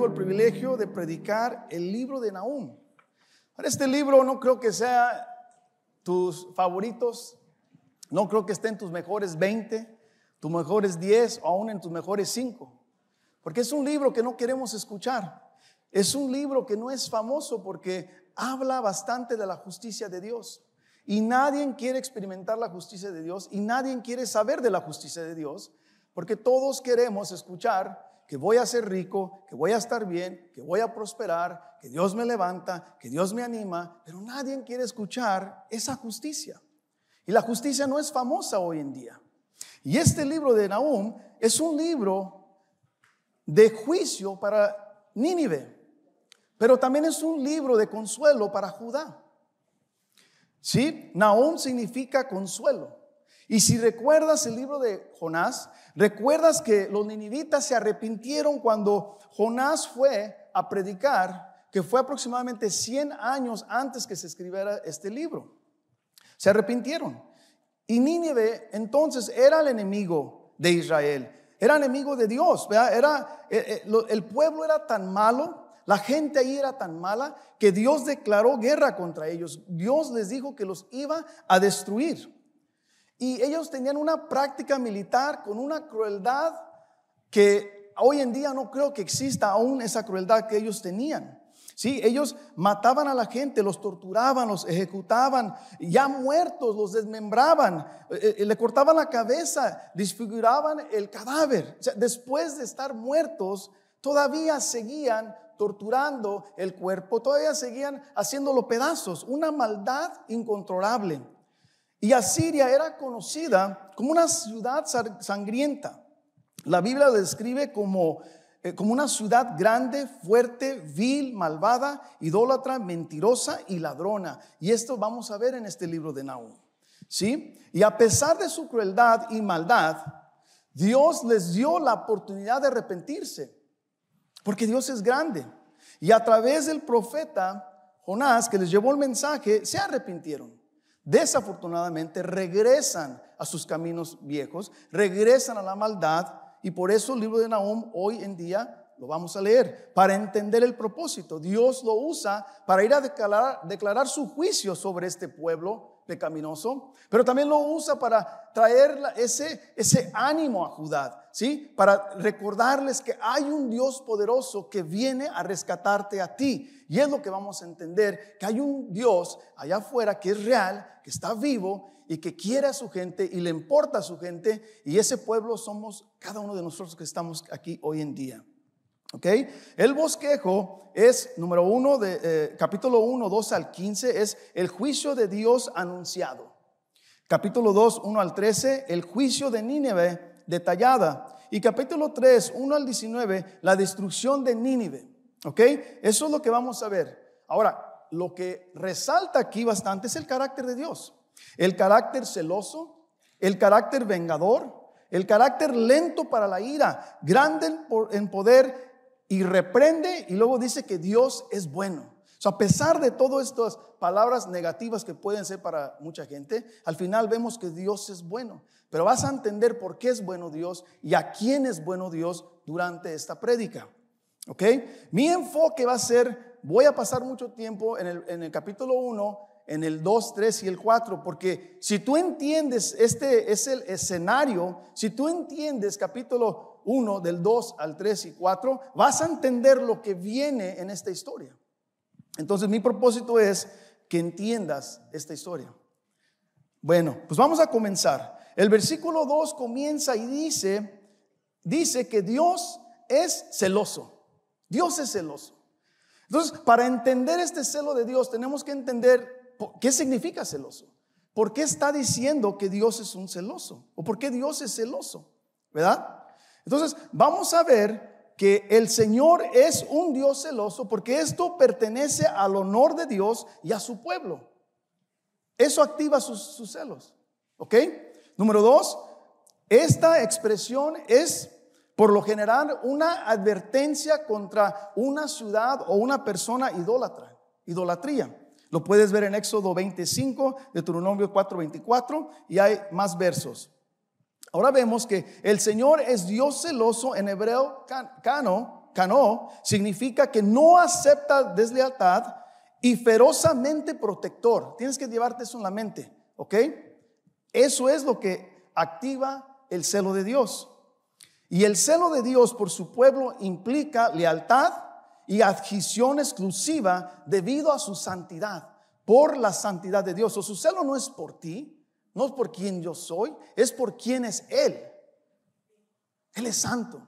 el privilegio de predicar el libro de Nahum. Este libro no creo que sea tus favoritos, no creo que esté en tus mejores 20, tus mejores 10 o aún en tus mejores 5, porque es un libro que no queremos escuchar. Es un libro que no es famoso porque habla bastante de la justicia de Dios. Y nadie quiere experimentar la justicia de Dios y nadie quiere saber de la justicia de Dios, porque todos queremos escuchar que voy a ser rico, que voy a estar bien, que voy a prosperar, que Dios me levanta, que Dios me anima, pero nadie quiere escuchar esa justicia. Y la justicia no es famosa hoy en día. Y este libro de Nahum es un libro de juicio para Nínive, pero también es un libro de consuelo para Judá. ¿Sí? Nahum significa consuelo. Y si recuerdas el libro de Jonás, recuerdas que los ninivitas se arrepintieron cuando Jonás fue a predicar, que fue aproximadamente 100 años antes que se escribiera este libro. Se arrepintieron. Y Nínive entonces era el enemigo de Israel, era enemigo de Dios, ¿verdad? El pueblo era tan malo, la gente ahí era tan mala que Dios declaró guerra contra ellos. Dios les dijo que los iba a destruir. Y ellos tenían una práctica militar con una crueldad que hoy en día no creo que exista aún esa crueldad que ellos tenían. Sí, ellos mataban a la gente, los torturaban, los ejecutaban, ya muertos los desmembraban, le cortaban la cabeza, desfiguraban el cadáver. O sea, después de estar muertos, todavía seguían torturando el cuerpo, todavía seguían haciéndolo pedazos, una maldad incontrolable. Y Asiria era conocida como una ciudad sangrienta. La Biblia la describe como una ciudad grande, fuerte, vil, malvada, idólatra, mentirosa y ladrona. Y esto vamos a ver en este libro de Nahum. ¿Sí? Y a pesar de su crueldad y maldad, Dios les dio la oportunidad de arrepentirse, porque Dios es grande. Y a través del profeta Jonás, que les llevó el mensaje, se arrepintieron. Desafortunadamente regresan a sus caminos viejos, regresan a la maldad, y por eso el libro de Nahum hoy en día lo vamos a leer para entender el propósito. Dios lo usa para ir a declarar su juicio sobre este pueblo pecaminoso, pero también lo usa para traer ese ánimo a Judá, ¿sí? Para recordarles que hay un Dios poderoso que viene a rescatarte a ti. Y es lo que vamos a entender, que hay un Dios allá afuera que es real, que está vivo y que quiere a su gente y le importa a su gente, y ese pueblo somos cada uno de nosotros que estamos aquí hoy en día. ¿Ok? El bosquejo es, número 1, capítulo 1, 2 al 15, es el juicio de Dios anunciado. Capítulo 2, 1 al 13, el juicio de Nínive detallada. Y capítulo 3, 1 al 19, la destrucción de Nínive. ¿Ok? Eso es lo que vamos a ver. Ahora, lo que resalta aquí bastante es el carácter de Dios. El carácter celoso, el carácter vengador, el carácter lento para la ira, grande en poder, y reprende, y luego dice que Dios es bueno. O sea, a pesar de todas estas palabras negativas que pueden ser para mucha gente, al final vemos que Dios es bueno. Pero vas a entender por qué es bueno Dios y a quién es bueno Dios durante esta prédica. ¿Ok? Mi enfoque va a ser, voy a pasar mucho tiempo en el capítulo 1, en el 2, 3 y el 4, porque si tú entiendes, este es el escenario, si tú entiendes capítulo 1 del 2 al 3 y 4, vas a entender lo que viene en esta historia. Entonces mi propósito es que entiendas esta historia. Bueno, pues vamos a comenzar. El versículo 2 comienza y dice que Dios es celoso. Dios es celoso. Entonces, para entender este celo de Dios, tenemos que entender qué significa celoso. ¿Por qué está diciendo que Dios es un celoso? ¿O por qué Dios es celoso? ¿Verdad? Entonces, vamos a ver que el Señor es un Dios celoso porque esto pertenece al honor de Dios y a su pueblo. Eso activa sus celos. ¿Ok? Número 2, esta expresión es por lo general una advertencia contra una ciudad o una persona idolatría. Lo puedes ver en Éxodo 25, Deuteronomio 4:24 y hay más versos. Ahora vemos que el Señor es Dios celoso, en hebreo cano, cano, significa que no acepta deslealtad y ferozmente protector. Tienes que llevarte eso en la mente, ¿ok? Eso es lo que activa el celo de Dios. Y el celo de Dios por su pueblo implica lealtad y adhesión exclusiva debido a su santidad, por la santidad de Dios. O su celo no es por ti, no es por quien yo soy, es por quien es Él. Él es santo.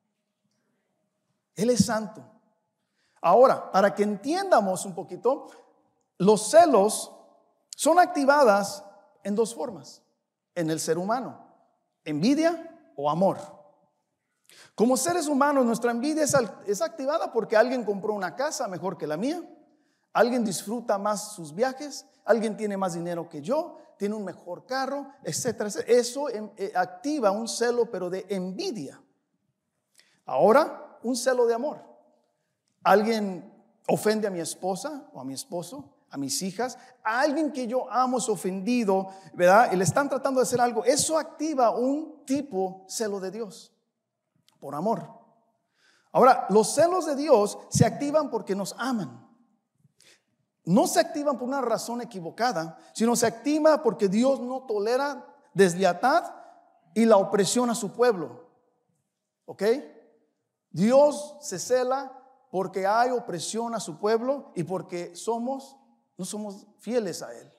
Él es santo. Ahora, para que entiendamos un poquito, los celos son activadas en dos formas en el ser humano: envidia o amor. Como seres humanos, nuestra envidia es activada porque alguien compró una casa mejor que la mía, alguien disfruta más sus viajes, alguien tiene más dinero que yo, tiene un mejor carro, etcétera, etcétera. Eso activa un celo, pero de envidia. Ahora, un celo de amor. Alguien ofende a mi esposa o a mi esposo, a mis hijas, a alguien que yo amo es ofendido, ¿verdad? Y le están tratando de hacer algo. Eso activa un tipo celo de Dios, por amor. Ahora, los celos de Dios se activan porque nos aman. No se activan por una razón equivocada, sino se activa porque Dios no tolera deslealtad y la opresión a su pueblo. ¿Ok? Dios se cela porque hay opresión a su pueblo y porque no somos fieles a Él.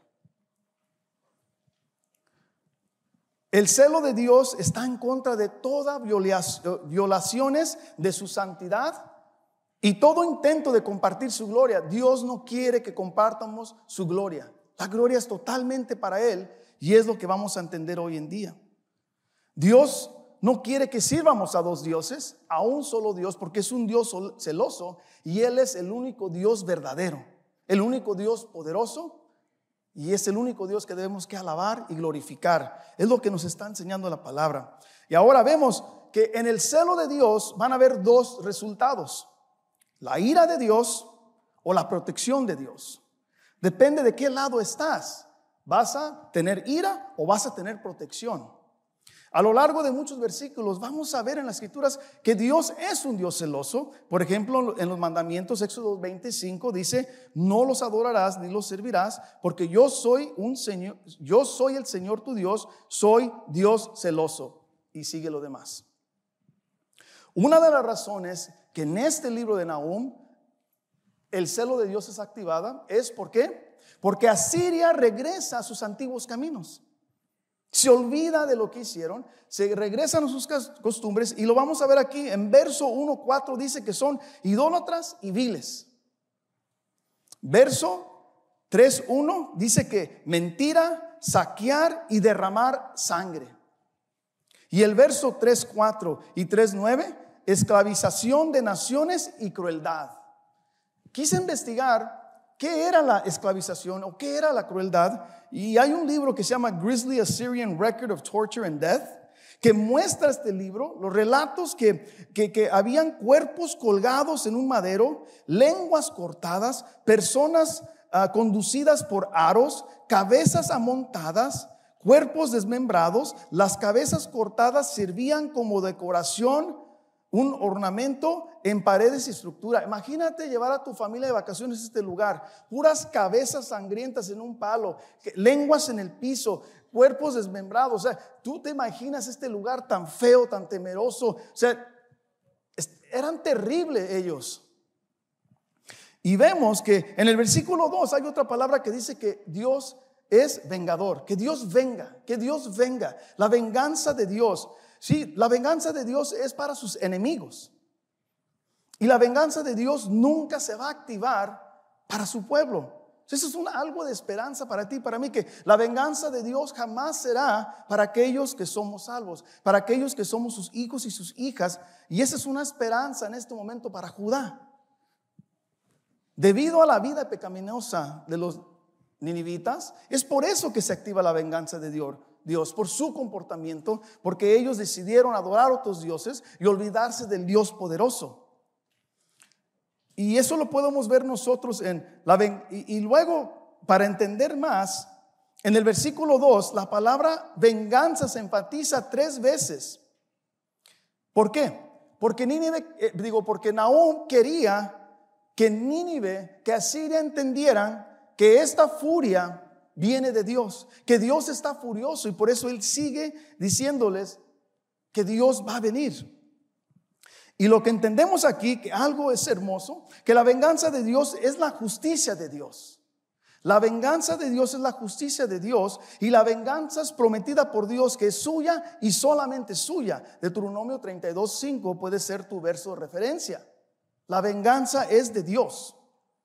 El celo de Dios está en contra de todas violaciones de su santidad y todo intento de compartir su gloria. Dios no quiere que compartamos su gloria. La gloria es totalmente para Él y es lo que vamos a entender hoy en día. Dios no quiere que sirvamos a dos dioses, a un solo Dios, porque es un Dios celoso y Él es el único Dios verdadero, el único Dios poderoso. Y es el único Dios que debemos que alabar y glorificar. Es lo que nos está enseñando la palabra. Y ahora vemos que en el celo de Dios van a haber dos resultados: la ira de Dios o la protección de Dios. Depende de qué lado estás. ¿Vas a tener ira o vas a tener protección? A lo largo de muchos versículos vamos a ver en las Escrituras que Dios es un Dios celoso. Por ejemplo, en los mandamientos, Éxodo 25 dice: no los adorarás ni los servirás, porque yo soy el Señor tu Dios, soy Dios celoso. Y sigue lo demás. Una de las razones que en este libro de Nahum el celo de Dios es activada es ¿por qué? Porque Asiria regresa a sus antiguos caminos. Se olvida de lo que hicieron, se regresan a sus costumbres, y lo vamos a ver aquí en verso 1:4. Dice que son idólatras y viles. Verso 3:1 dice que mentira, saquear y derramar sangre. Y el verso 3:4 y 3:9, esclavización de naciones y crueldad. Quise investigar qué era la esclavización o qué era la crueldad, y hay un libro que se llama Grisly Assyrian Record of Torture and Death, que muestra este libro, los relatos que habían cuerpos colgados en un madero, lenguas cortadas, personas conducidas por aros, cabezas amontadas, cuerpos desmembrados. Las cabezas cortadas servían como decoración, un ornamento en paredes y estructura. Imagínate llevar a tu familia de vacaciones a este lugar, puras cabezas sangrientas en un palo, lenguas en el piso, cuerpos desmembrados. O sea, tú te imaginas este lugar tan feo, tan temeroso. O sea, eran terribles ellos. Y vemos que en el versículo 2 hay otra palabra que dice que Dios es vengador, que Dios venga, que Dios venga. La venganza de Dios. Sí, la venganza de Dios es para sus enemigos. Y la venganza de Dios nunca se va a activar para su pueblo. Eso es algo de esperanza para ti y para mí, que la venganza de Dios jamás será para aquellos que somos salvos, para aquellos que somos sus hijos y sus hijas. Y esa es una esperanza en este momento para Judá. Debido a la vida pecaminosa de los ninivitas, es por eso que se activa la venganza de Dios, por su comportamiento, porque ellos decidieron adorar a otros dioses y olvidarse del Dios poderoso. Y eso lo podemos ver nosotros y luego, para entender más, en el versículo 2, la palabra venganza se enfatiza 3 veces. ¿Por qué? Porque porque Nahum quería que Nínive, que Asiria entendieran que esta furia viene de Dios, que Dios está furioso, y por eso él sigue diciéndoles que Dios va a venir. Y lo que entendemos aquí, que algo es hermoso, que la venganza de Dios es la justicia de Dios. La venganza de Dios es la justicia de Dios, y la venganza es prometida por Dios, que es suya y solamente suya. Deuteronomio 32:5 puede ser tu verso de referencia. La venganza es de Dios.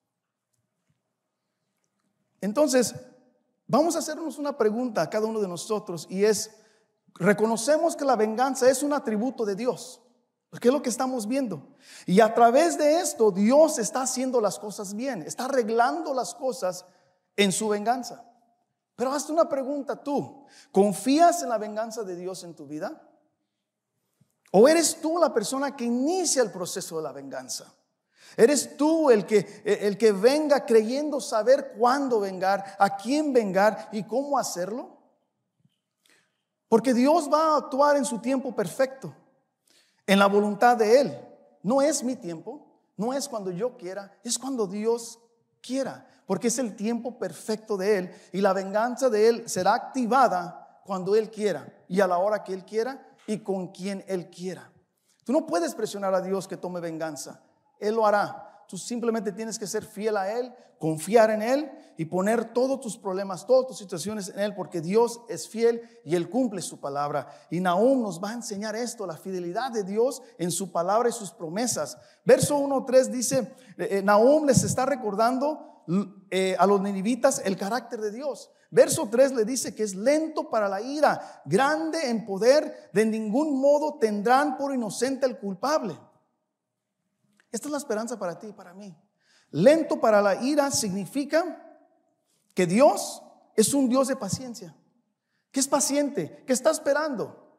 Entonces, vamos a hacernos una pregunta a cada uno de nosotros, y es: reconocemos que la venganza es un atributo de Dios, porque es lo que estamos viendo, y a través de esto Dios está haciendo las cosas bien, está arreglando las cosas en su venganza. Pero hazte una pregunta tú: ¿confías en la venganza de Dios en tu vida? ¿O eres tú la persona que inicia el proceso de la venganza? ¿Eres tú el que venga creyendo saber cuándo vengar, a quién vengar y cómo hacerlo? Porque Dios va a actuar en su tiempo perfecto, en la voluntad de Él. No es mi tiempo, no es cuando yo quiera, es cuando Dios quiera, porque es el tiempo perfecto de Él, y la venganza de Él será activada cuando Él quiera, y a la hora que Él quiera, y con quien Él quiera. Tú no puedes presionar a Dios que tome venganza. Él lo hará. Tú simplemente tienes que ser fiel a Él, confiar en Él y poner todos tus problemas, todas tus situaciones en Él, porque Dios es fiel y Él cumple su palabra. Y Nahum nos va a enseñar esto, la fidelidad de Dios en su palabra y sus promesas. Verso 1-3 dice, Nahum les está recordando a los ninivitas el carácter de Dios. Verso 3 le dice que es lento para la ira, grande en poder, de ningún modo tendrán por inocente al culpable. Esta es la esperanza para ti y para mí. Lento para la ira significa que Dios es un Dios de paciencia, que es paciente, que está esperando.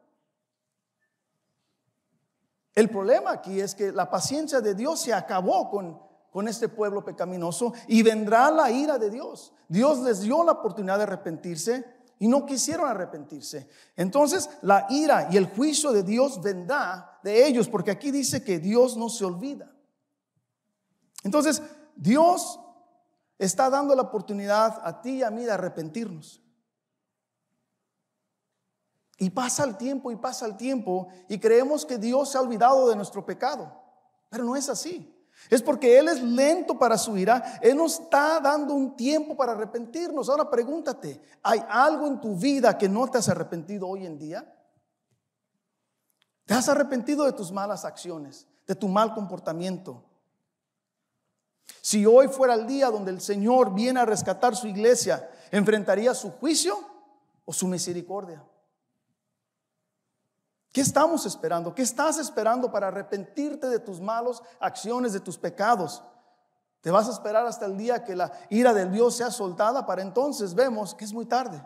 El problema aquí es que la paciencia de Dios se acabó con este pueblo pecaminoso, y vendrá la ira de Dios. Dios les dio la oportunidad de arrepentirse y no quisieron arrepentirse. Entonces la ira y el juicio de Dios vendrá de ellos, porque aquí dice que Dios no se olvida. Entonces Dios está dando la oportunidad a ti y a mí de arrepentirnos. Y pasa el tiempo y creemos que Dios se ha olvidado de nuestro pecado, pero no es así. Es porque Él es lento para su ira. Él nos está dando un tiempo para arrepentirnos. Ahora pregúntate, ¿hay algo en tu vida que no te has arrepentido hoy en día? ¿Te has arrepentido de tus malas acciones, de tu mal comportamiento? Si hoy fuera el día donde el Señor viene a rescatar su iglesia, ¿enfrentaría su juicio o su misericordia? ¿Qué estamos esperando? ¿Qué estás esperando para arrepentirte de tus malas acciones, de tus pecados? ¿Te vas a esperar hasta el día que la ira del Dios sea soltada? Para entonces vemos que es muy tarde.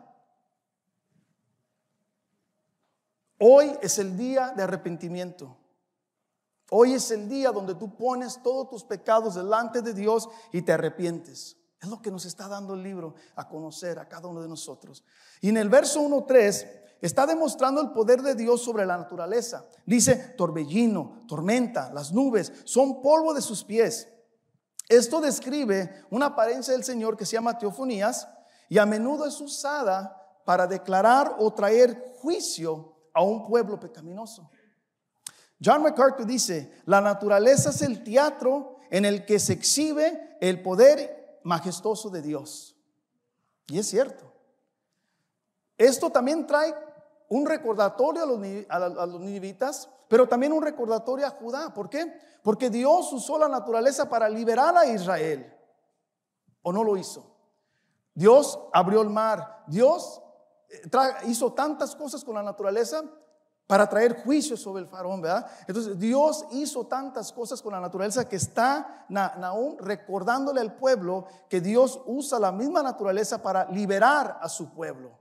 Hoy es el día de arrepentimiento. Hoy es el día donde tú pones todos tus pecados delante de Dios y te arrepientes. Es lo que nos está dando el libro a conocer a cada uno de nosotros. Y en el verso 1-3 está demostrando el poder de Dios sobre la naturaleza. Dice: torbellino, tormenta, las nubes son polvo de sus pies. Esto describe una apariencia del Señor que se llama teofonías, y a menudo es usada para declarar o traer juicio a un pueblo pecaminoso. John MacArthur dice: la naturaleza es el teatro en el que se exhibe el poder majestuoso de Dios. Y es cierto. Esto también trae un recordatorio a los ninivitas, pero también un recordatorio a Judá. ¿Por qué? Porque Dios usó la naturaleza para liberar a Israel. ¿O no lo hizo? Dios abrió el mar. Dios hizo tantas cosas con la naturaleza para traer juicio sobre el faraón, ¿verdad? Entonces Dios hizo tantas cosas con la naturaleza que está Nahum recordándole al pueblo que Dios usa la misma naturaleza para liberar a su pueblo.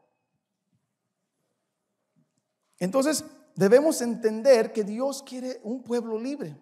Entonces debemos entender que Dios quiere un pueblo libre.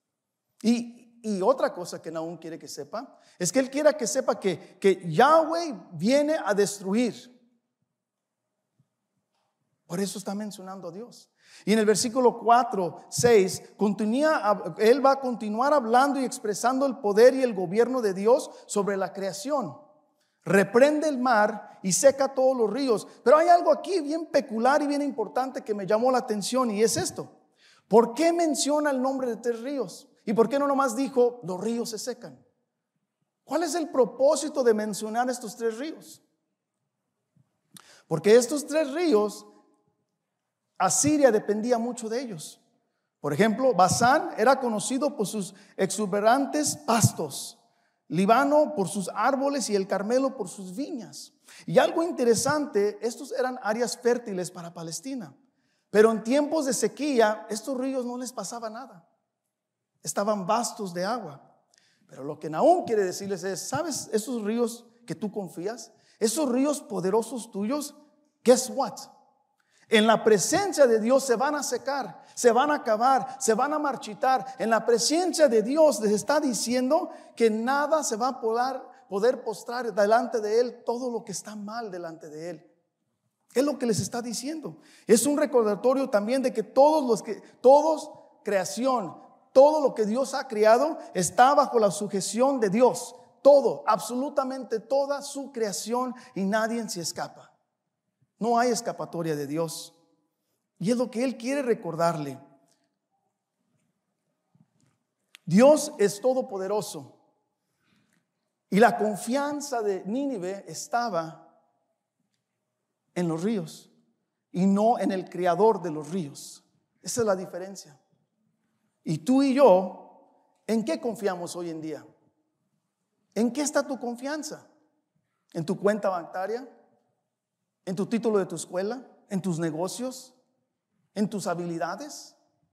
Y otra cosa que Nahum quiere que sepa es que Él quiere que sepa que Yahweh viene a destruir. Por eso está mencionando a Dios. Y en el versículo 4, 6, él va a continuar hablando y expresando el poder y el gobierno de Dios sobre la creación. Reprende el mar y seca todos los ríos. Pero hay algo aquí bien peculiar y bien importante que me llamó la atención, y es esto. ¿Por qué menciona el nombre de 3 ríos? ¿Y por qué no nomás dijo los ríos se secan? ¿Cuál es el propósito de mencionar estos 3 ríos? Porque estos 3 ríos, Asiria dependía mucho de ellos. Por ejemplo, Basán era conocido por sus exuberantes pastos, Líbano por sus árboles y el Carmelo por sus viñas. Y algo interesante, estos eran áreas fértiles para Palestina. Pero en tiempos de sequía, estos ríos no les pasaba nada. Estaban vastos de agua. Pero lo que Nahum quiere decirles es, ¿sabes esos ríos que tú confías? Esos ríos poderosos tuyos, guess what? En la presencia de Dios se van a secar, se van a acabar, se van a marchitar. En la presencia de Dios les está diciendo que nada se va a poder postrar delante de Él, todo lo que está mal delante de Él. Es lo que les está diciendo. Es un recordatorio también de que todos creación, todo lo que Dios ha creado está bajo la sujeción de Dios. Todo, absolutamente toda su creación, y nadie se escapa. No hay escapatoria de Dios. Y es lo que Él quiere recordarle. Dios es todopoderoso. Y la confianza de Nínive estaba en los ríos y no en el creador de los ríos. Esa es la diferencia. Y tú y yo, ¿en qué confiamos hoy en día? ¿En qué está tu confianza? ¿En tu cuenta bancaria? ¿En tu título de tu escuela? ¿En tus negocios? ¿En tus habilidades?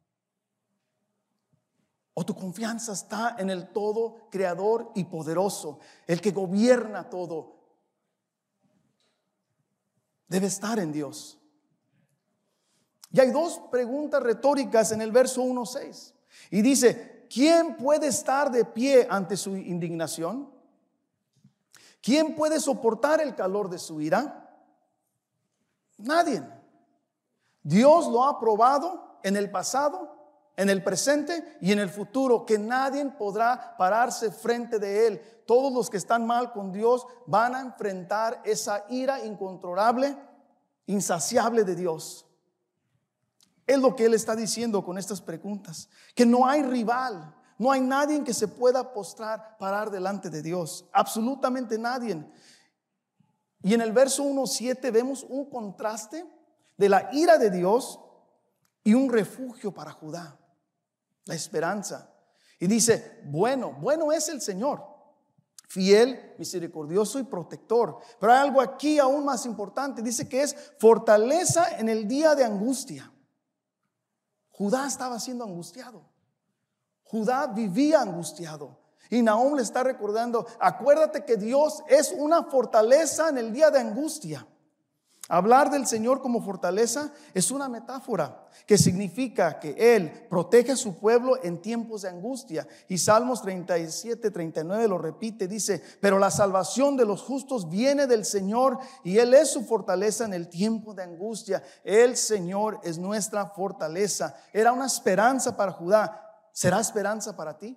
¿O tu confianza está en el todo creador y poderoso, el que gobierna todo? Debe estar en Dios. Y hay 2 preguntas retóricas en el verso 1:6. Y dice, ¿quién puede estar de pie ante su indignación? ¿Quién puede soportar el calor de su ira? Nadie. Dios lo ha probado en el pasado, en el presente y en el futuro, que nadie podrá pararse frente de Él. Todos los que están mal con Dios van a enfrentar esa ira incontrolable, insaciable de Dios. Es lo que Él está diciendo con estas preguntas, que no hay rival, no hay nadie que se pueda postrar, parar delante de Dios, absolutamente nadie. Y en el verso 1:7 vemos un contraste de la ira de Dios y un refugio para Judá, la esperanza. Y dice, bueno es el Señor, fiel, misericordioso y protector. Pero hay algo aquí aún más importante, dice que es fortaleza en el día de angustia. Judá estaba siendo angustiado. Judá vivía angustiado. Y Nahum le está recordando, acuérdate que Dios es una fortaleza en el día de angustia. Hablar del Señor como fortaleza es una metáfora que significa que Él protege a su pueblo en tiempos de angustia. Y Salmos 37, 39 lo repite, dice, pero la salvación de los justos viene del Señor y Él es su fortaleza en el tiempo de angustia. El Señor es nuestra fortaleza. Era una esperanza para Judá. ¿Será esperanza para ti?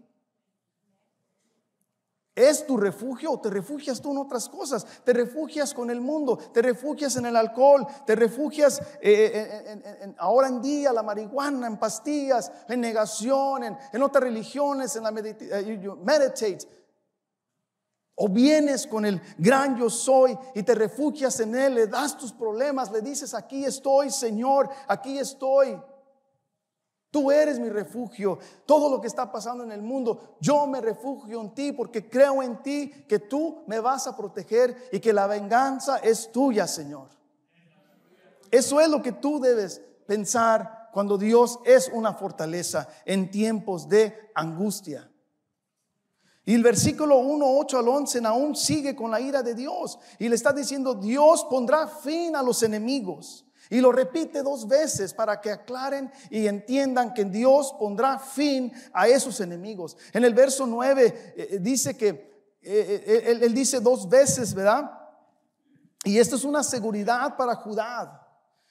¿Es tu refugio o te refugias tú en otras cosas? Te refugias con el mundo, te refugias en el alcohol, te refugias ahora en día la marihuana, en pastillas, en negación, en otras religiones, en la meditate. O vienes con el gran yo soy y te refugias en Él, le das tus problemas, le dices, aquí estoy, Señor, aquí estoy. Tú eres mi refugio. Todo lo que está pasando en el mundo, yo me refugio en ti porque creo en ti que tú me vas a proteger y que la venganza es tuya, Señor. Eso es lo que tú debes pensar cuando Dios es una fortaleza en tiempos de angustia. Y el versículo 1:8 al 11, Nahum sigue con la ira de Dios y le está diciendo, Dios pondrá fin a los enemigos. Y lo repite 2 veces para que aclaren y entiendan que Dios pondrá fin a esos enemigos. En el verso 9 dice que él dice 2 veces, ¿verdad? Y esto es una seguridad para Judá.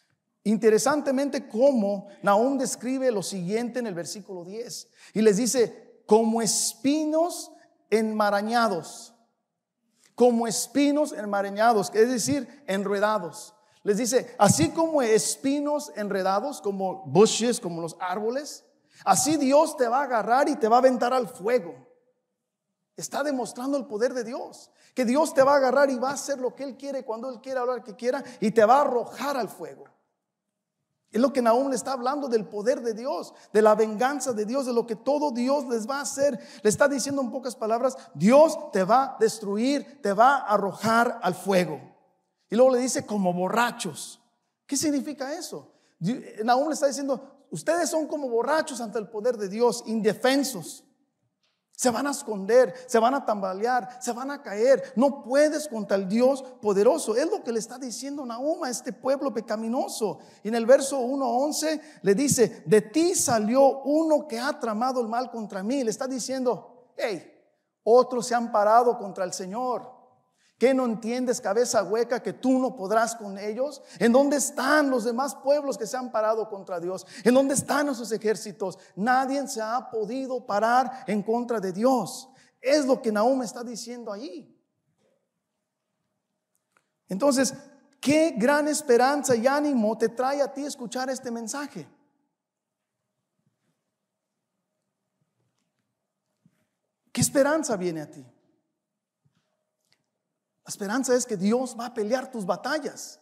Interesantemente, como Nahum describe lo siguiente en el versículo 10. Y les dice, como espinos enmarañados. Como espinos enmarañados, es decir, enredados. Les dice, así como espinos enredados, como bushes, como los árboles, así Dios te va a agarrar y te va a aventar al fuego. Está demostrando el poder de Dios, que Dios te va a agarrar y va a hacer lo que Él quiere, cuando Él quiera, hablar que quiera, y te va a arrojar al fuego. Es lo que Nahum le está hablando, del poder de Dios, de la venganza de Dios, de lo que todo Dios les va a hacer. Le está diciendo en pocas palabras, Dios te va a destruir, te va a arrojar al fuego. Y luego le dice, como borrachos. ¿Qué significa eso? Nahum le está diciendo, ustedes son como borrachos ante el poder de Dios, indefensos. Se van a esconder, se van a tambalear, se van a caer. No puedes contra el Dios poderoso. Es lo que le está diciendo Nahum a este pueblo pecaminoso. Y en el verso 1:11 le dice, de ti salió uno que ha tramado el mal contra mí. Le está diciendo, hey, otros se han parado contra el Señor. ¿Qué no entiendes, cabeza hueca, que tú no podrás con ellos? ¿En dónde están los demás pueblos que se han parado contra Dios? ¿En dónde están esos ejércitos? Nadie se ha podido parar en contra de Dios. Es lo que Nahum está diciendo allí. Entonces, qué gran esperanza y ánimo te trae a ti escuchar este mensaje. ¿Qué esperanza viene a ti? La esperanza es que Dios va a pelear tus batallas.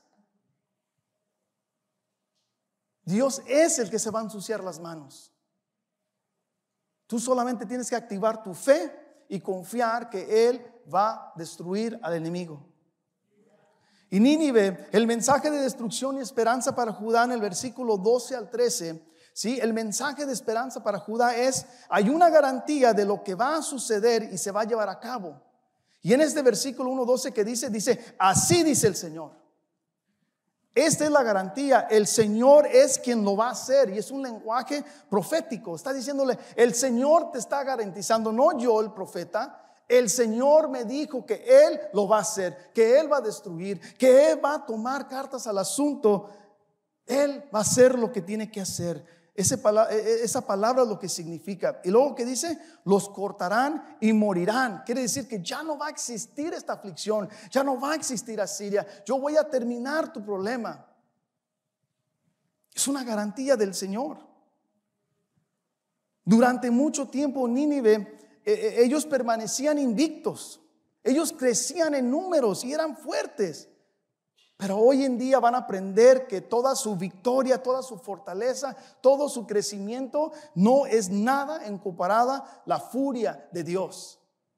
Dios es el que se va a ensuciar las manos. Tú solamente tienes que activar tu fe y confiar que Él va a destruir al enemigo. Y Nínive, el mensaje de destrucción y esperanza para Judá en el versículo 12 al 13, ¿sí? El mensaje de esperanza para Judá es, hay una garantía de lo que va a suceder y se va a llevar a cabo. Y en este versículo 1:12 que dice, así dice el Señor. Esta es la garantía, el Señor es quien lo va a hacer. Y es un lenguaje profético, está diciéndole, el Señor te está garantizando, no yo el profeta. El Señor me dijo que Él lo va a hacer, que Él va a destruir, que Él va a tomar cartas al asunto. Él va a hacer lo que tiene que hacer. Esa palabra es lo que significa. Y luego que dice, los cortarán y morirán. Quiere decir que ya no va a existir esta aflicción, ya no va a existir Asiria. Yo voy a terminar tu problema. Es una garantía del Señor. Durante mucho tiempo Nínive, ellos permanecían invictos. Ellos crecían en números y eran fuertes. Pero hoy en día van a aprender que toda su victoria, toda su fortaleza, todo su crecimiento no es nada en comparada la furia de Dios.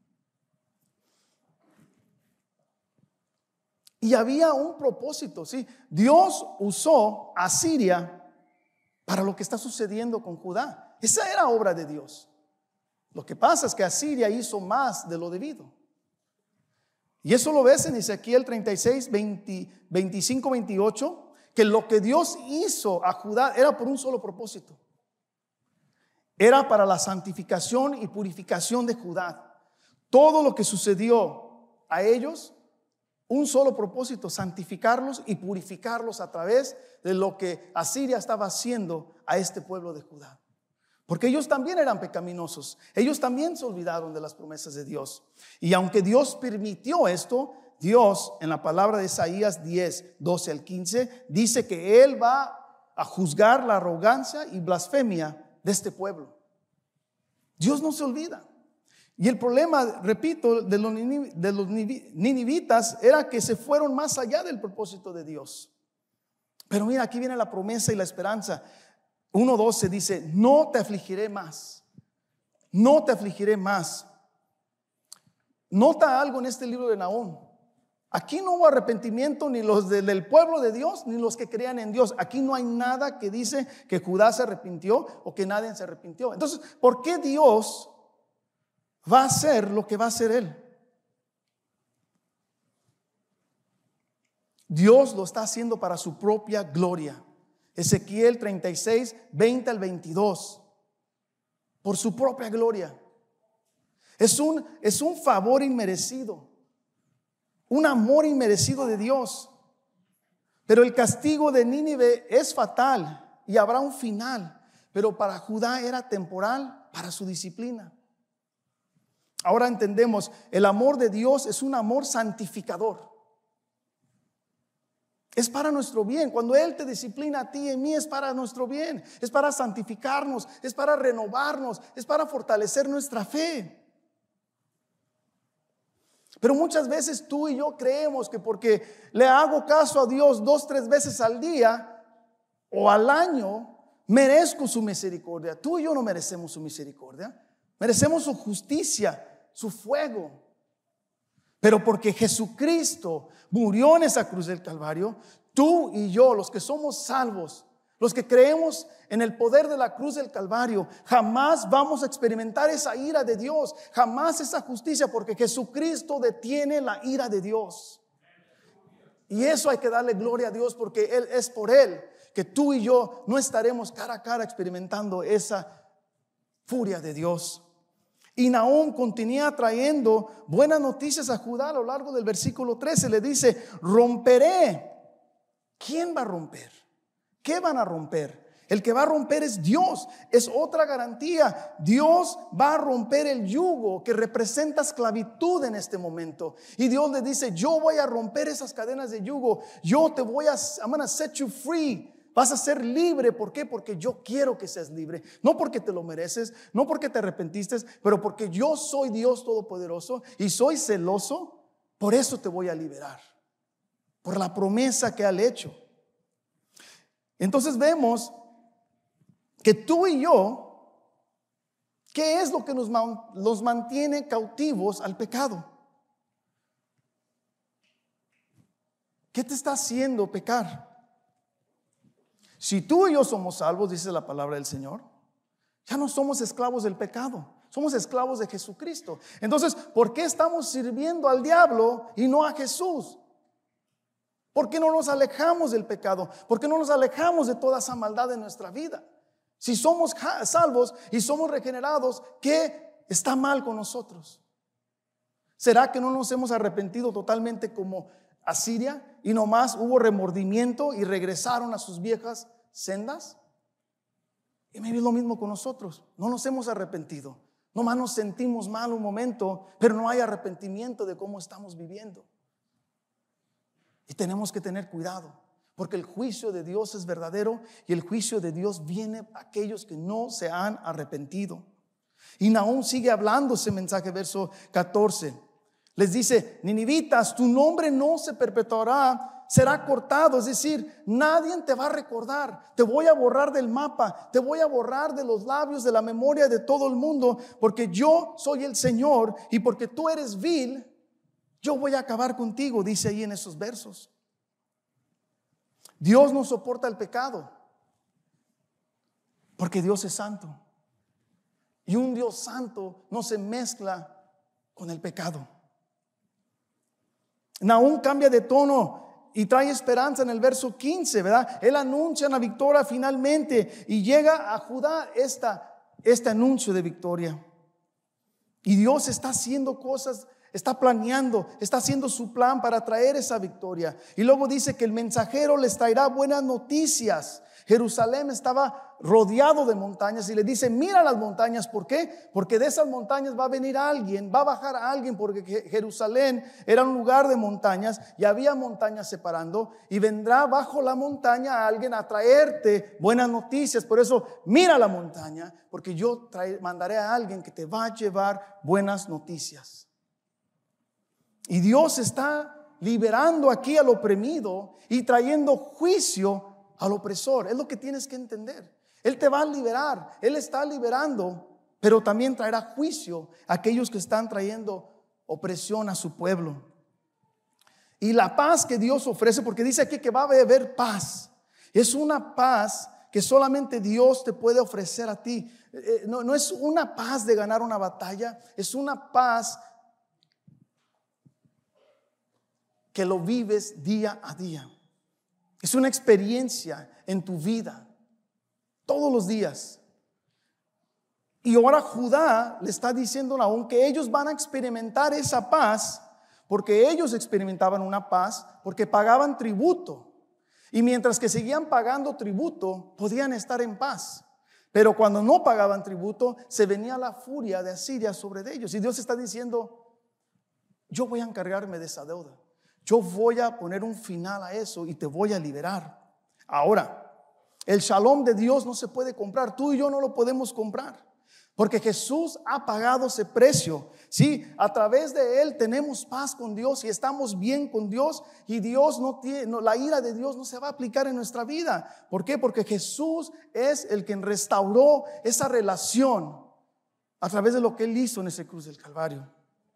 Y había un propósito, ¿sí? Dios usó a Asiria para lo que está sucediendo con Judá. Esa era obra de Dios. Lo que pasa es que Asiria hizo más de lo debido. Y eso lo ves en Ezequiel 36, 25, 28, que lo que Dios hizo a Judá era por un solo propósito. Era para la santificación y purificación de Judá. Todo lo que sucedió a ellos, un solo propósito, santificarlos y purificarlos a través de lo que Asiria estaba haciendo a este pueblo de Judá. Porque ellos también eran pecaminosos. Ellos también se olvidaron de las promesas de Dios. Y aunque Dios permitió esto, Dios en la palabra de Isaías 10, 12 al 15 dice que Él va a juzgar la arrogancia y blasfemia de este pueblo. Dios no se olvida. Y el problema, repito, de los ninivitas era que se fueron más allá del propósito de Dios. Pero mira, aquí viene la promesa y la esperanza. 1:12 dice, no te afligiré más. No te afligiré más. Nota algo en este libro de Nahum. Aquí no hubo arrepentimiento ni los del pueblo de Dios ni los que creían en Dios. Aquí no hay nada que dice que Judá se arrepintió o que nadie se arrepintió. Entonces, ¿por qué Dios va a hacer lo que va a hacer Él? Dios lo está haciendo para su propia gloria. Ezequiel 36, 20 al 22. Por su propia gloria. Es un favor inmerecido. Un amor inmerecido de Dios. Pero el castigo de Nínive es fatal y habrá un final. Pero para Judá era temporal para su disciplina. Ahora entendemos, el amor de Dios es un amor santificador. Es para nuestro bien. Cuando Él te disciplina a ti y a mí, es para nuestro bien. Es para santificarnos, es para renovarnos, es para fortalecer nuestra fe. Pero muchas veces tú y yo creemos que porque le hago caso a Dios 2, 3 veces al día o al año, merezco su misericordia. Tú y yo no merecemos su misericordia. Merecemos su justicia, su fuego. Pero porque Jesucristo murió en esa cruz del Calvario, tú y yo, los que somos salvos, los que creemos en el poder de la cruz del Calvario, jamás vamos a experimentar esa ira de Dios, jamás esa justicia, porque Jesucristo detiene la ira de Dios. Y eso hay que darle gloria a Dios, porque Él es por Él que tú y yo no estaremos cara a cara experimentando esa furia de Dios. Y Nahum continúa trayendo buenas noticias a Judá a lo largo del versículo 13. Le dice, romperé. ¿Quién va a romper? ¿Qué van a romper? El que va a romper es Dios. Es otra garantía. Dios va a romper el yugo que representa esclavitud en este momento. Y Dios le dice, yo voy a romper esas cadenas de yugo. Yo te voy I'm gonna set you free. Vas a ser libre. ¿Por qué? Porque yo quiero que seas libre. No porque te lo mereces, no porque te arrepentiste, pero porque yo soy Dios Todopoderoso y soy celoso. Por eso te voy a liberar. Por la promesa que Él ha hecho. Entonces vemos que tú y yo, ¿qué es lo que nos mantiene cautivos al pecado? ¿Qué te está haciendo pecar? Si tú y yo somos salvos, dice la palabra del Señor, ya no somos esclavos del pecado, somos esclavos de Jesucristo. Entonces, ¿por qué estamos sirviendo al diablo y no a Jesús? ¿Por qué no nos alejamos del pecado? ¿Por qué no nos alejamos de toda esa maldad en nuestra vida? Si somos salvos y somos regenerados, ¿qué está mal con nosotros? ¿Será que no nos hemos arrepentido totalmente como Asiria y nomás hubo remordimiento y regresaron a sus viejas sendas? Y me vi lo mismo con nosotros. No nos hemos arrepentido. Nomás nos sentimos mal un momento, pero no hay arrepentimiento de cómo estamos viviendo. Y tenemos que tener cuidado, porque el juicio de Dios es verdadero y el juicio de Dios viene a aquellos que no se han arrepentido. Y Nahum sigue hablando ese mensaje, verso 14. Les dice, ninivitas, tu nombre no se perpetuará, será cortado. Es decir, nadie te va a recordar. Te voy a borrar del mapa, te voy a borrar de los labios, de la memoria de todo el mundo, porque yo soy el Señor y porque tú eres vil. Yo voy a acabar contigo, dice ahí en esos versos. Dios no soporta el pecado, porque Dios es santo. Y un Dios santo no se mezcla con el pecado. Nahum cambia de tono y trae esperanza en el verso 15, ¿verdad? Él anuncia una victoria finalmente y llega a Judá este anuncio de victoria. Y Dios está haciendo cosas, está planeando, está haciendo su plan para traer esa victoria. Y luego dice que el mensajero les traerá buenas noticias. Jerusalén estaba rodeado de montañas y le dice, mira las montañas. ¿Por qué? Porque de esas montañas va a venir alguien, va a bajar a alguien, porque Jerusalén era un lugar de montañas y había montañas separando, y vendrá bajo la montaña a alguien a traerte buenas noticias. Por eso mira la montaña, porque yo mandaré a alguien que te va a llevar buenas noticias. Y Dios está liberando aquí al oprimido y trayendo juicio al opresor. Es lo que tienes que entender. Él te va a liberar, Él está liberando, pero también traerá juicio a aquellos que están trayendo opresión a su pueblo. Y la paz que Dios ofrece, porque dice aquí que va a haber paz, es una paz que solamente Dios te puede ofrecer a ti. No es una paz de ganar una batalla, es una paz que lo vives día a día. Es una experiencia en tu vida, todos los días. Y ahora Judá le está diciendo aún que ellos van a experimentar esa paz, porque ellos experimentaban una paz, porque pagaban tributo. Y mientras que seguían pagando tributo, podían estar en paz. Pero cuando no pagaban tributo, se venía la furia de Asiria sobre ellos. Y Dios está diciendo, yo voy a encargarme de esa deuda. Yo voy a poner un final a eso y te voy a liberar. Ahora, el shalom de Dios no se puede comprar. Tú y yo no lo podemos comprar. Porque Jesús ha pagado ese precio. Sí, a través de Él tenemos paz con Dios y estamos bien con Dios. Y Dios la ira de Dios no se va a aplicar en nuestra vida. ¿Por qué? Porque Jesús es el quien restauró esa relación a través de lo que Él hizo en ese cruz del Calvario.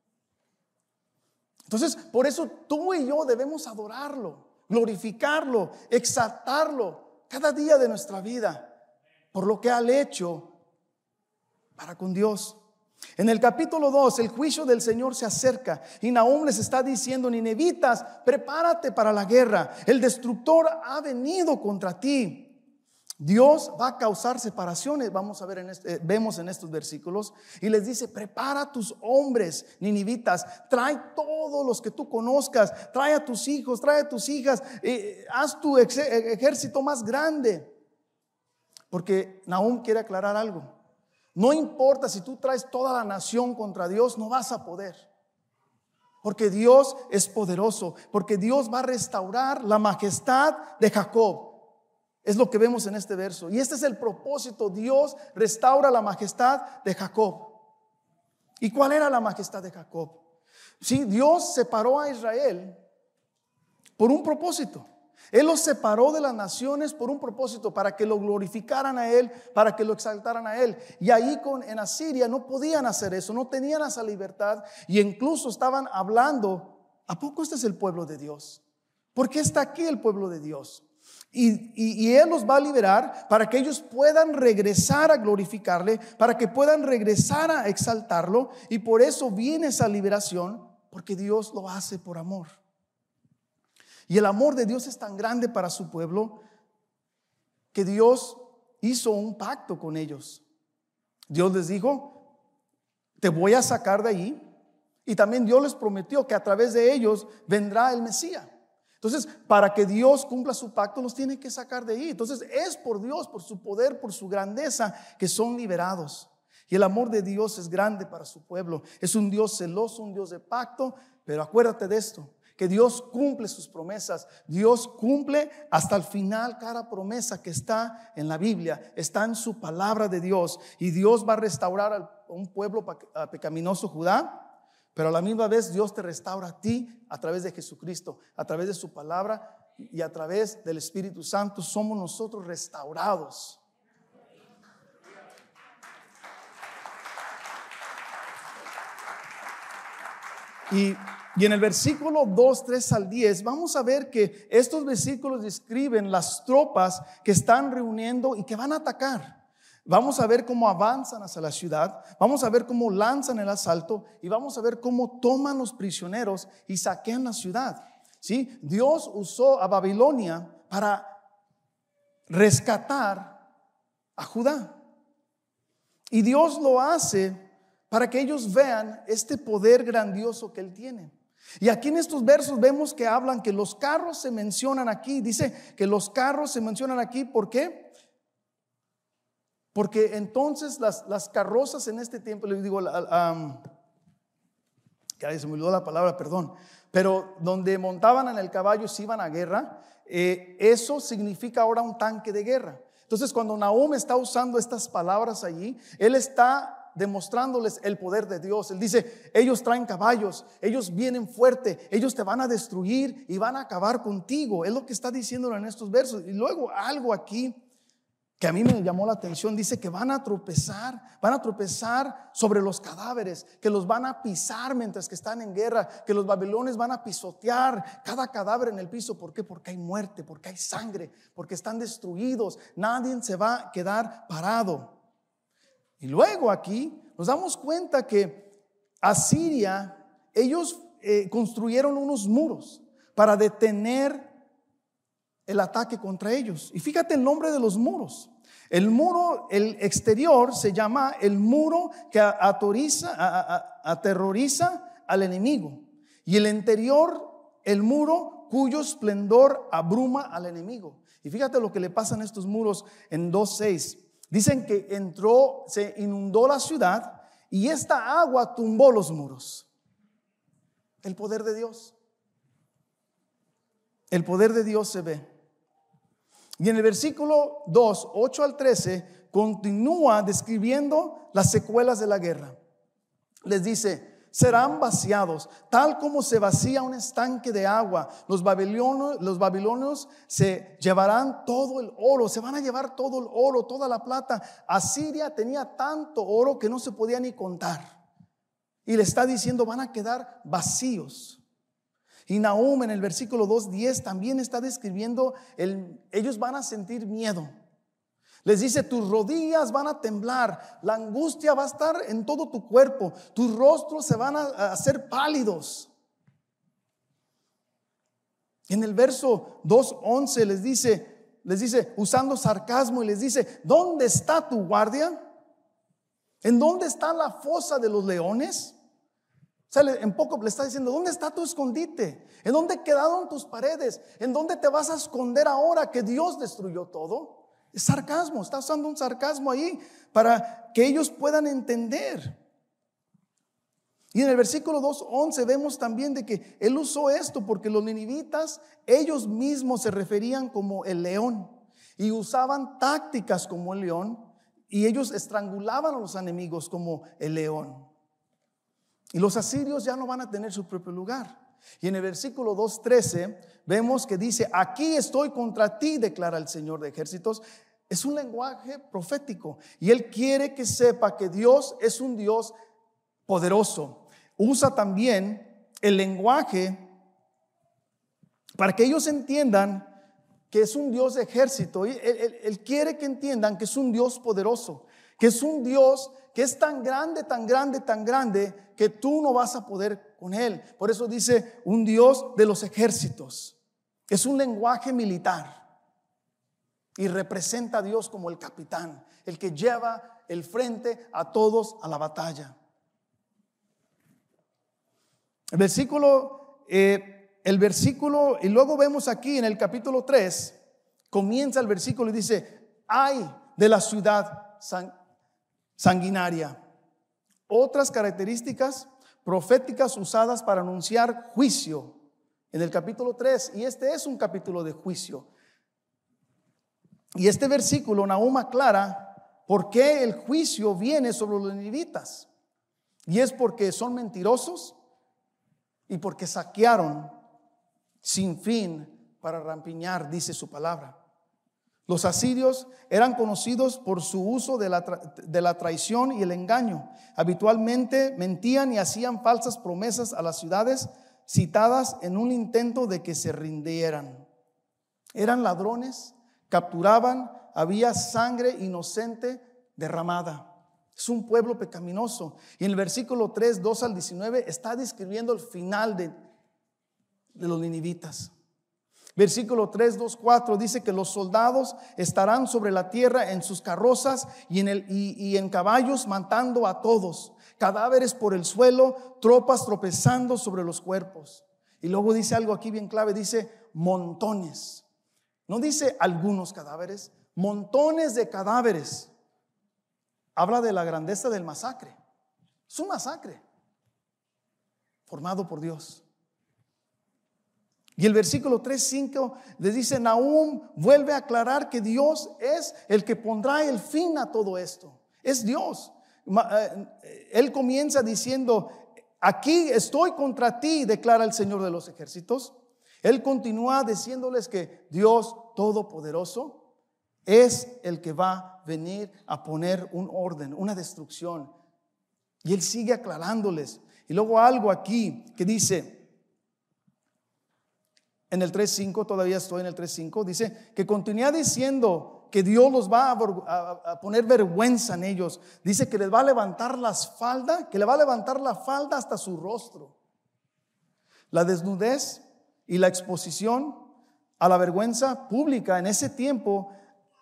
Entonces, por eso tú y yo debemos adorarlo, glorificarlo, exaltarlo cada día de nuestra vida por lo que ha hecho para con Dios. En el capítulo 2, el juicio del Señor se acerca y Nahum les está diciendo: ninevitas, prepárate para la guerra. El destructor ha venido contra ti. Dios va a causar separaciones. Vamos a ver vemos en estos versículos. Y les dice: prepara tus hombres, ninivitas. Trae todos los que tú conozcas. Trae a tus hijos, trae a tus hijas. Haz tu ejército más grande. Porque Nahum quiere aclarar algo. No importa si tú traes toda la nación contra Dios, no vas a poder. Porque Dios es poderoso. Porque Dios va a restaurar la majestad de Jacob. Es lo que vemos en este verso. Y este es el propósito. Dios restaura la majestad de Jacob. ¿Y cuál era la majestad de Jacob? Sí, Dios separó a Israel por un propósito. Él los separó de las naciones por un propósito, para que lo glorificaran a Él, para que lo exaltaran a Él. Y ahí en Asiria no podían hacer eso, no tenían esa libertad. Y incluso estaban hablando: ¿a poco este es el pueblo de Dios? ¿Por qué está aquí el pueblo de Dios? Y Él los va a liberar para que ellos puedan regresar a glorificarle, para que puedan regresar a exaltarlo. Y por eso viene esa liberación, porque Dios lo hace por amor. Y el amor de Dios es tan grande para su pueblo que Dios hizo un pacto con ellos. Dios les dijo: te voy a sacar de ahí. Y también Dios les prometió que a través de ellos vendrá el Mesías. Entonces, para que Dios cumpla su pacto, los tiene que sacar de ahí. Entonces, es por Dios, por su poder, por su grandeza, que son liberados. Y el amor de Dios es grande para su pueblo. Es un Dios celoso, un Dios de pacto. Pero acuérdate de esto: que Dios cumple sus promesas. Dios cumple hasta el final cada promesa que está en la Biblia, está en su palabra de Dios. Y Dios va a restaurar a un pueblo pecaminoso, Judá, pero a la misma vez Dios te restaura a ti a través de Jesucristo, a través de su palabra y a través del Espíritu Santo. Somos nosotros restaurados. Y en el versículo 2, 3 al 10 vamos a ver que estos versículos describen las tropas que están reuniendo y que van a atacar. Vamos a ver cómo avanzan hacia la ciudad, vamos a ver cómo lanzan el asalto y vamos a ver cómo toman los prisioneros y saquean la ciudad. ¿Sí? Dios usó a Babilonia para rescatar a Judá. Y Dios lo hace para que ellos vean este poder grandioso que Él tiene. Y aquí en estos versos vemos que hablan que los carros se mencionan aquí. Dice que los carros se mencionan aquí. ¿Por qué? Porque entonces las carrozas en este tiempo, les digo, que se me olvidó la palabra, perdón, pero donde montaban en el caballo si iban a guerra, eso significa ahora un tanque de guerra. Entonces, cuando Nahum está usando estas palabras allí, él está demostrándoles el poder de Dios. Él dice: ellos traen caballos, ellos vienen fuerte, ellos te van a destruir y van a acabar contigo. Es lo que está diciéndolo en estos versos. Y luego algo aquí que a mí me llamó la atención: dice que van a tropezar sobre los cadáveres, que los van a pisar mientras que están en guerra, que los babilonios van a pisotear cada cadáver en el piso. ¿Por qué? Porque hay muerte, porque hay sangre, porque están destruidos. Nadie se va a quedar parado. Y luego aquí nos damos cuenta que Asiria, ellos construyeron unos muros para detener el ataque contra ellos. Y fíjate el nombre de los muros. El muro, el exterior se llama el muro que aterroriza al enemigo. Y el interior, el muro cuyo esplendor abruma al enemigo. Y fíjate lo que le pasa en estos muros en 2:6. Dicen que se inundó la ciudad y esta agua tumbó los muros. El poder de Dios. El poder de Dios se ve. Y en el versículo 2, 8 al 13, continúa describiendo las secuelas de la guerra. Les dice: serán vaciados, tal como se vacía un estanque de agua. Los babilonios se llevarán todo el oro, se van a llevar todo el oro, toda la plata. Asiria tenía tanto oro que no se podía ni contar. Y le está diciendo: van a quedar vacíos. Y Nahum en el versículo 2:10 también está describiendo ellos van a sentir miedo. Les dice: tus rodillas van a temblar, la angustia va a estar en todo tu cuerpo, tus rostros se van a hacer pálidos. En el verso 2:11 les dice usando sarcasmo, y les dice: ¿dónde está tu guardia? ¿En dónde está la fosa de los leones? O sea, en poco le está diciendo: ¿dónde está tu escondite? ¿En dónde quedaron tus paredes? ¿En dónde te vas a esconder ahora que Dios destruyó todo? Es sarcasmo, está usando un sarcasmo ahí para que ellos puedan entender. Y en el versículo 2:11 vemos también de que él usó esto porque los ninivitas ellos mismos se referían como el león y usaban tácticas como el león, y ellos estrangulaban a los enemigos como el león. Y los asirios ya no van a tener su propio lugar. Y en el versículo 2:13 vemos que dice: aquí estoy contra ti, declara el Señor de ejércitos. Es un lenguaje profético y él quiere que sepa que Dios es un Dios poderoso. Usa también el lenguaje para que ellos entiendan que es un Dios de ejército. Él quiere que entiendan que es un Dios poderoso, que es un Dios que es tan grande, tan grande, tan grande que tú no vas a poder con él. Por eso dice un Dios de los ejércitos. Es un lenguaje militar y representa a Dios como el capitán, el que lleva el frente a todos a la batalla. El versículo, y luego vemos aquí en el capítulo 3, comienza el versículo y dice: ay de la ciudad sanguinaria. Otras características proféticas usadas para anunciar juicio en el capítulo 3, y este es un capítulo de juicio. Y este versículo Nahum aclara por qué el juicio viene sobre los ninivitas, y es porque son mentirosos y porque saquearon sin fin para rampiñar, dice su palabra. Los asirios eran conocidos por su uso de la traición y el engaño. Habitualmente mentían y hacían falsas promesas a las ciudades citadas en un intento de que se rindieran. Eran ladrones, capturaban, había sangre inocente derramada. Es un pueblo pecaminoso. Y en el versículo 3, 2 al 19 está describiendo el final de los ninivitas. Versículo 3, 2, 4 dice que los soldados estarán sobre la tierra en sus carrozas y en caballos, matando a todos, cadáveres por el suelo, tropas tropezando sobre los cuerpos. Y luego dice algo aquí bien clave, dice montones. No dice algunos cadáveres, montones de cadáveres. Habla de la grandeza del masacre. Es un masacre formado por Dios. Y el versículo 3:5 les dice: Nahum vuelve a aclarar que Dios es el que pondrá el fin a todo esto. Es Dios. Él comienza diciendo: aquí estoy contra ti, declara el Señor de los ejércitos. Él continúa diciéndoles que Dios Todopoderoso es el que va a venir a poner un orden, una destrucción. Y él sigue aclarándoles. Y luego algo aquí que dice en el 3:5, todavía estoy en el 3:5, dice que continúa diciendo que Dios los va a poner vergüenza en ellos. Dice que les va a levantar las faldas, que le va a levantar la falda hasta su rostro. La desnudez y la exposición a la vergüenza pública en ese tiempo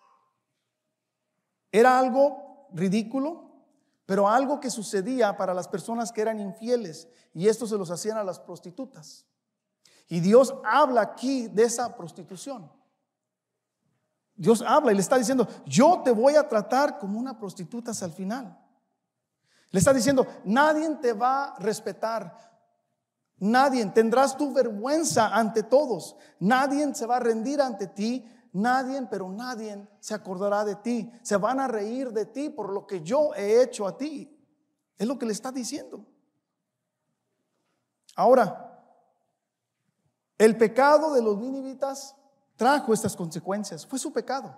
era algo ridículo, pero algo que sucedía para las personas que eran infieles, y esto se los hacían a las prostitutas. Y Dios habla aquí de esa prostitución. Dios habla y le está diciendo, yo te voy a tratar como una prostituta hasta el final. Le está diciendo, nadie te va a respetar. Nadie, tendrás tu vergüenza ante todos. Nadie se va a rendir ante ti. Nadie, pero nadie se acordará de ti. Se van a reír de ti por lo que yo he hecho a ti. Es lo que le está diciendo. Ahora, el pecado de los ninivitas trajo estas consecuencias. Fue su pecado.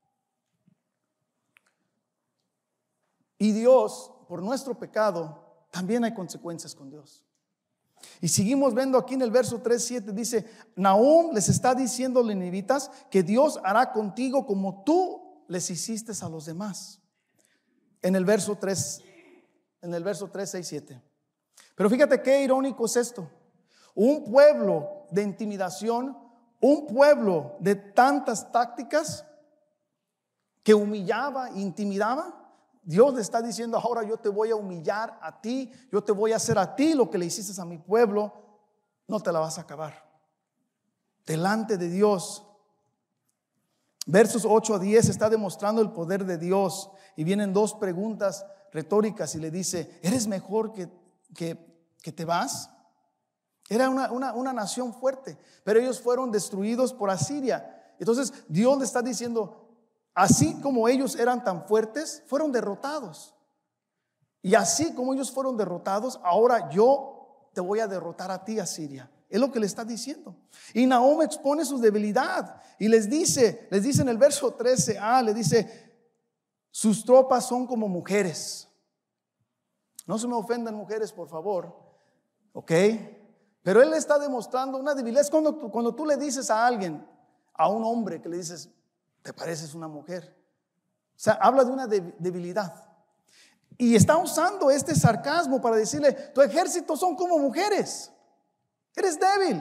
Y Dios, por nuestro pecado, también hay consecuencias con Dios. Y seguimos viendo aquí en el verso 3:7, dice, Nahum les está diciendo a los ninivitas que Dios hará contigo como tú les hiciste a los demás. En el verso 3, 6, 7. Pero fíjate qué irónico es esto. Un pueblo de intimidación, un pueblo de tantas tácticas que humillaba, intimidaba. Dios le está diciendo, ahora yo te voy a humillar a ti, yo te voy a hacer a ti lo que le hiciste a mi pueblo, no te la vas a acabar. Delante de Dios. Versos 8 a 10 está demostrando el poder de Dios y vienen dos preguntas retóricas y le dice, ¿eres mejor que te vas? Era una nación fuerte, pero ellos fueron destruidos por Asiria. Entonces Dios le está diciendo, así como ellos eran tan fuertes, fueron derrotados. Y así como ellos fueron derrotados, ahora yo te voy a derrotar a ti, Asiria. Es lo que le está diciendo. Y Nahum expone su debilidad y les dice en el verso 13a, le dice, sus tropas son como mujeres. No se me ofendan, mujeres, por favor. ¿Ok? Pero él le está demostrando una debilidad. Es cuando tú le dices a alguien, a un hombre, que le dices, te pareces una mujer. O sea, habla de una debilidad. Y está usando este sarcasmo para decirle, tu ejército son como mujeres. Eres débil.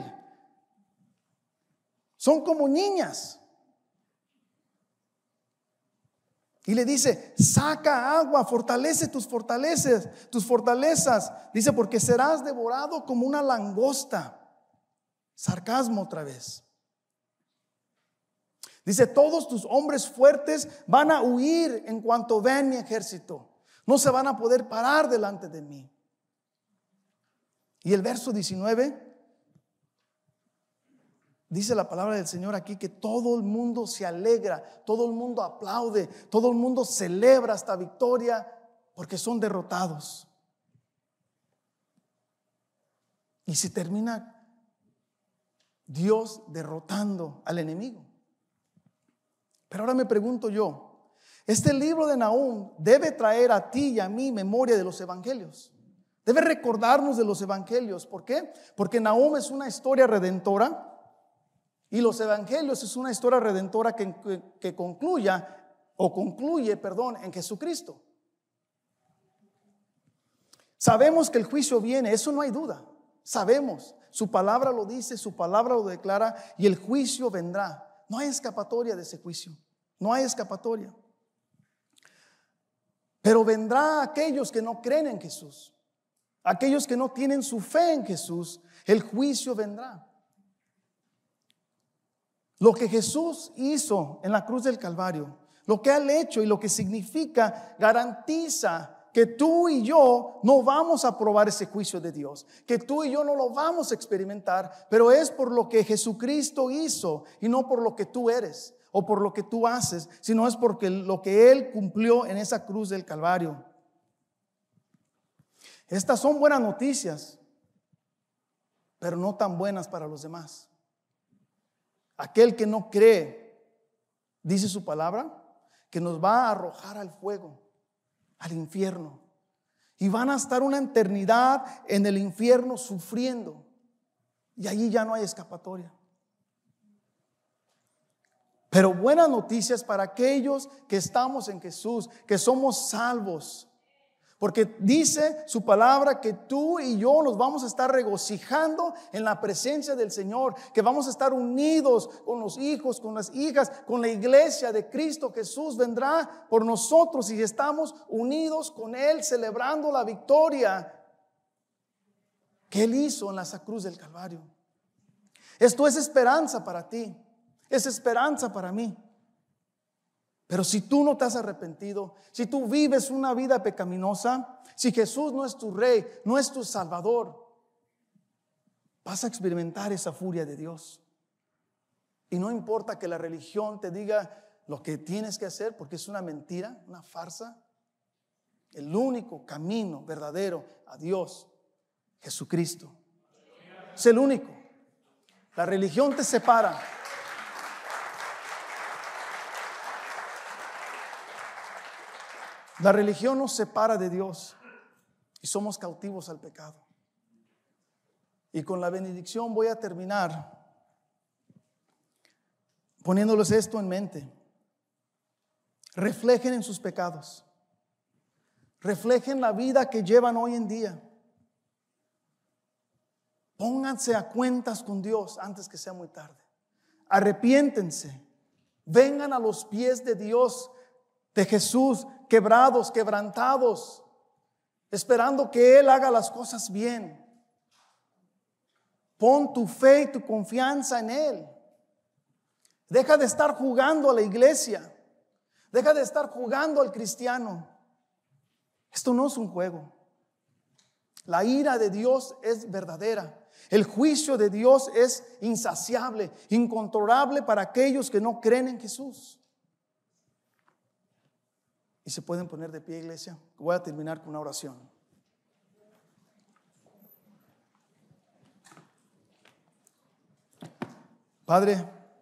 Son como niñas. Y le dice, saca agua, fortalece tus fortalezas. Dice, porque serás devorado como una langosta. Sarcasmo otra vez. Dice, todos tus hombres fuertes van a huir en cuanto vean mi ejército. No se van a poder parar delante de mí. Y el verso 19 dice la palabra del Señor aquí que todo el mundo se alegra, todo el mundo aplaude, todo el mundo celebra esta victoria porque son derrotados. Y se termina Dios derrotando al enemigo. Pero ahora me pregunto yo, este libro de Nahum debe traer a ti y a mí memoria de los evangelios. Debe recordarnos de los evangelios. ¿Por qué? Porque Nahum es una historia redentora y los evangelios es una historia redentora que concluye en Jesucristo. Sabemos que el juicio viene, eso no hay duda. Sabemos, su palabra lo dice, su palabra lo declara y el juicio vendrá. No hay escapatoria de ese juicio. No hay escapatoria. Pero vendrá aquellos que no creen en Jesús. Aquellos que no tienen su fe en Jesús. El juicio vendrá. Lo que Jesús hizo en la cruz del Calvario, lo que Él ha hecho y lo que significa, garantiza que tú y yo no vamos a probar ese juicio de Dios, que tú y yo no lo vamos a experimentar, pero es por lo que Jesucristo hizo y no por lo que tú eres o por lo que tú haces, sino es porque lo que Él cumplió en esa cruz del Calvario. Estas son buenas noticias, pero no tan buenas para los demás. Aquel que no cree, dice su palabra, que nos va a arrojar al fuego, al infierno. Y van a estar una eternidad en el infierno sufriendo. Y allí ya no hay escapatoria. Pero buenas noticias para aquellos que estamos en Jesús, que somos salvos. Porque dice su palabra que tú y yo nos vamos a estar regocijando en la presencia del Señor, que vamos a estar unidos con los hijos, con las hijas, con la iglesia de Cristo. Jesús vendrá por nosotros y estamos unidos con Él celebrando la victoria que Él hizo en la cruz del Calvario. Esto es esperanza para ti, es esperanza para mí. Pero si tú no te has arrepentido, si tú vives una vida pecaminosa, si Jesús no es tu Rey, no es tu Salvador, vas a experimentar esa furia de Dios. Y no importa que la religión te diga lo que tienes que hacer, porque es una mentira, una farsa. El único camino verdadero a Dios, Jesucristo. Es el único. La religión te separa. La religión nos separa de Dios y somos cautivos al pecado. Y con la bendición voy a terminar poniéndoles esto en mente. Reflejen en sus pecados. Reflejen la vida que llevan hoy en día. Pónganse a cuentas con Dios antes que sea muy tarde. Arrepiéntense. Vengan a los pies de Dios, de Jesús, quebrados, quebrantados, esperando que Él haga las cosas bien. Pon tu fe y tu confianza en Él. Deja de estar jugando a la iglesia. Deja de estar jugando al cristiano. Esto no es un juego. La ira de Dios es verdadera. El juicio de Dios es insaciable, incontrolable para aquellos que no creen en Jesús. Y se pueden poner de pie, iglesia. Voy a terminar con una oración. Padre,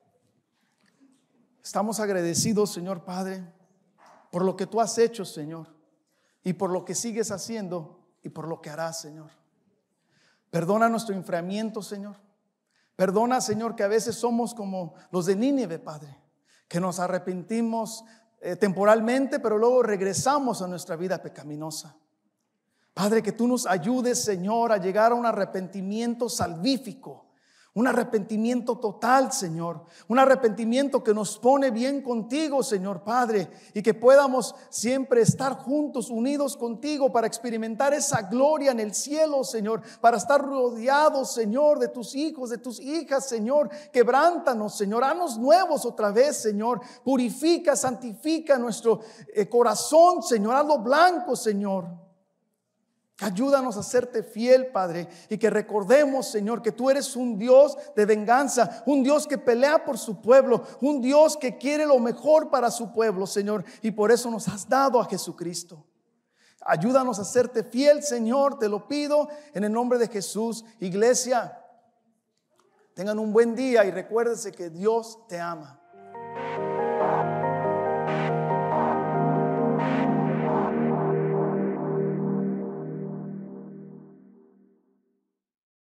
estamos agradecidos, Señor Padre, por lo que tú has hecho, Señor, y por lo que sigues haciendo y por lo que harás, Señor. Perdona nuestro enfriamiento, Señor. Perdona, Señor, que a veces somos como los de Nínive, Padre, que nos arrepentimos temporalmente, pero luego regresamos a nuestra vida pecaminosa. Padre, que tú nos ayudes, Señor, a llegar a un arrepentimiento salvífico. Un arrepentimiento total, Señor. Un arrepentimiento que nos pone bien contigo, Señor Padre. Y que podamos siempre estar juntos, unidos contigo para experimentar esa gloria en el cielo, Señor. Para estar rodeados, Señor, de tus hijos, de tus hijas, Señor. Quebrántanos, Señor. Haznos nuevos otra vez, Señor. Purifica, santifica nuestro corazón, Señor. Hazlo blanco, Señor. Ayúdanos a serte fiel, Padre, y que recordemos, Señor, que tú eres un Dios de venganza, un Dios que pelea por su pueblo, un Dios que quiere lo mejor para su pueblo, Señor, y por eso nos has dado a Jesucristo. Ayúdanos a serte fiel, Señor, te lo pido en el nombre de Jesús. Iglesia, tengan un buen día y recuérdense que Dios te ama.